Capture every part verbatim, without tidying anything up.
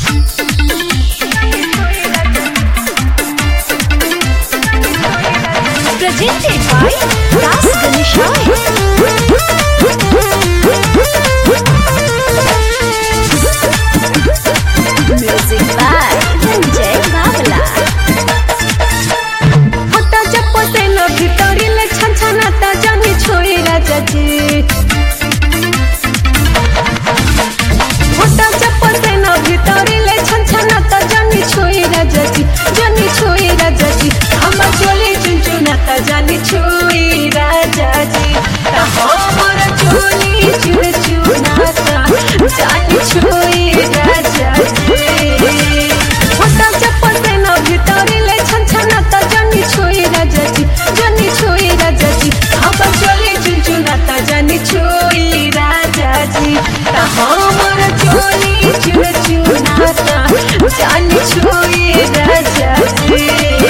Presented by Das Ganeshai. Music by Ranjay Babla. होता जब पोते न भितरी ले छन छनाता जानी छोई राजा जी। होता जब पोते न भितरी ले छन छनाता जानी छोई राजा जी, जानी छोई राजा जी। हम चोली चुनचुनाता जानी छोई राजा जी। ता हमर चोली चुनचुनाता जानी छोई राजा जी। होता जब पोते न भितरी ले छन छनाता जानी छोई राजा जी, जानी छोई राजा जी। हम चोली चुनचुनाता जानी छोई राजा जी। ता हमर चोली चुनचुनाता जानी छोई राजा जी।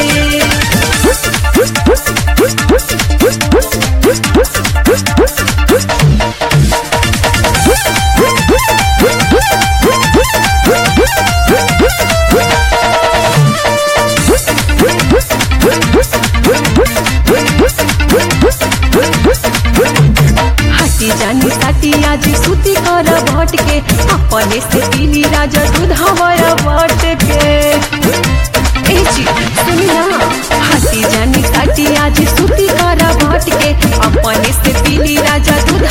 हटी जानी साटी आज सूती कर भट के, अपने से पीली राजा दूध हमारा बट के। ए जी सुनी ना, हटी जानी साटी आज सूती कर भट के, अपने से पीली राजा दूध